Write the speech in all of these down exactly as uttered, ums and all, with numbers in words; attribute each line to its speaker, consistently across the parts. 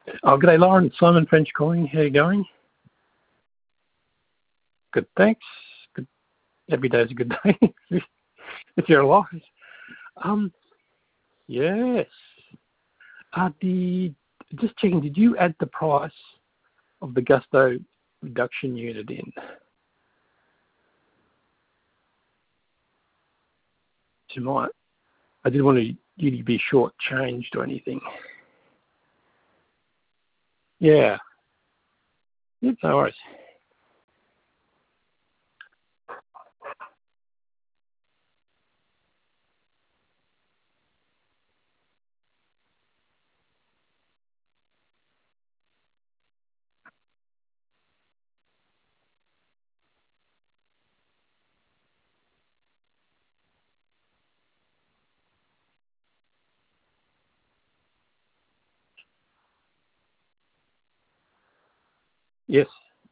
Speaker 1: Oh, g'day, Lauren. Simon French calling. How you going? Good, thanks. Good. Every day's a good day if you're alive. Um, yes. Uh, the just checking. Did you add the price of the Gusto reduction unit in? To my, I didn't want you to be short-changed or anything. Yeah. Yep, no worries. Yes.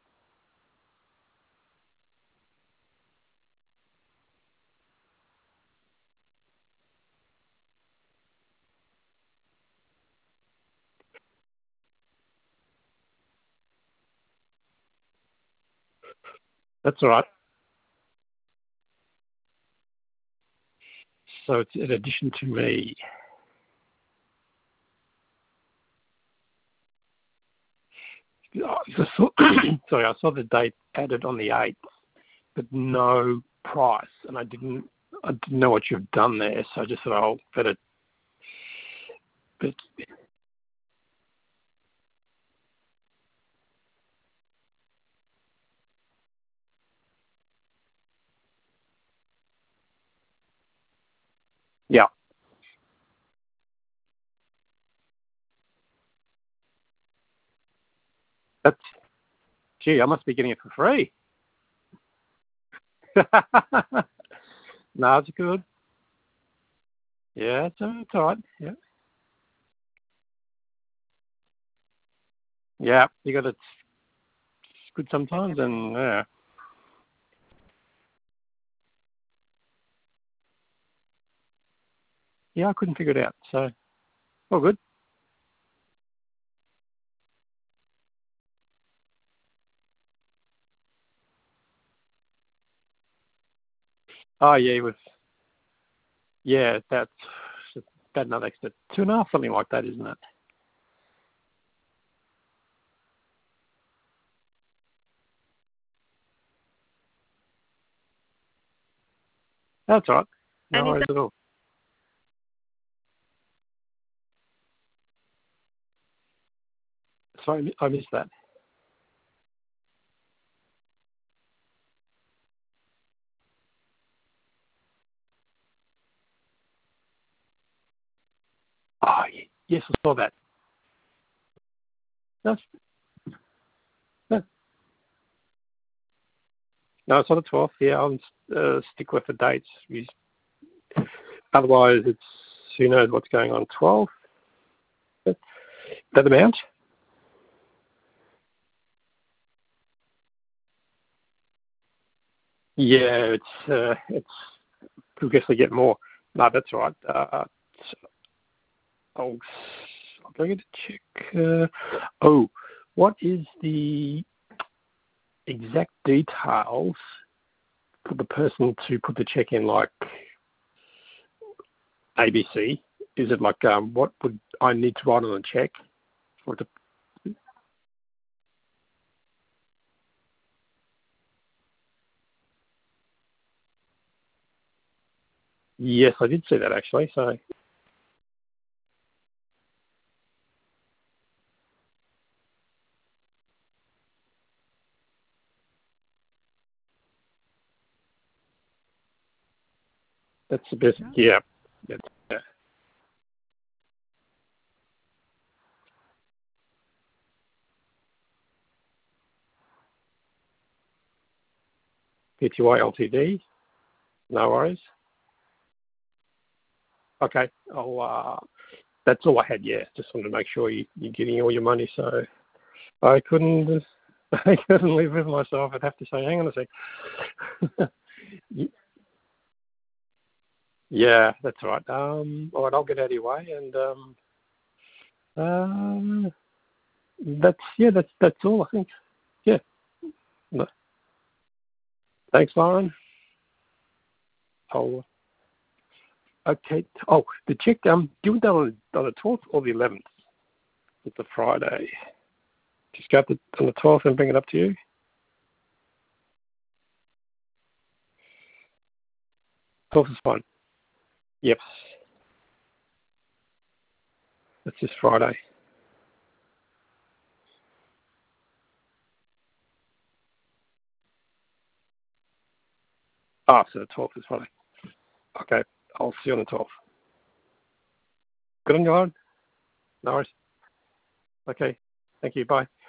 Speaker 1: That's all right. So it's in addition to me. I saw, sorry, I saw the date added on the eighth, but no price, and I didn't, I didn't know what you've done there, so I just thought, oh, better. But yeah, that's. Gee, I must be getting it for free. No, it's good. Yeah, it's, uh, it's all right. Yeah, yeah, you got it. It's good sometimes, and yeah, yeah, I couldn't figure it out. So all good. Oh yeah, it was. Yeah, that's about another extra two and a half, something like that, isn't it? That's all right. No worries at all. Sorry, I missed that. Oh, yes, I saw that. That's, that, no, it's on the twelfth. Yeah, I'll uh, stick with the dates. We, otherwise, it's who knows what's going on. twelve? That, that amount? Yeah, it's uh, it's. I guess they get more. No, that's all right. Uh, I'll, I'm going to check. Uh, oh, what is the exact details for the person to put the check in, like A B C? Is it like um, what would I need to write on a check for it to? Yes, I did see that actually. So that's the best. Yeah. That's, yeah. P T Y L T D. No worries. Okay. I'll. Uh, that's all I had. Yeah. Just wanted to make sure you, you're getting all your money. So I couldn't. I couldn't live with myself. I'd have to say, hang on a sec. Yeah, that's right. Um, all right, I'll get out of your way and um, um, that's yeah, that's that's all I think. Yeah. No. Thanks, Lauren. Oh, okay. Oh, the check. Um, do you want that on, on the twelfth or the eleventh? It's a Friday. Just go up the, on the twelfth and bring it up to you. twelfth is fine. Yep. That's just Friday. Ah, so the twelfth is Friday. Okay. I'll see you on the twelfth. Good on you, Lauren. No worries. Okay. Thank you. Bye.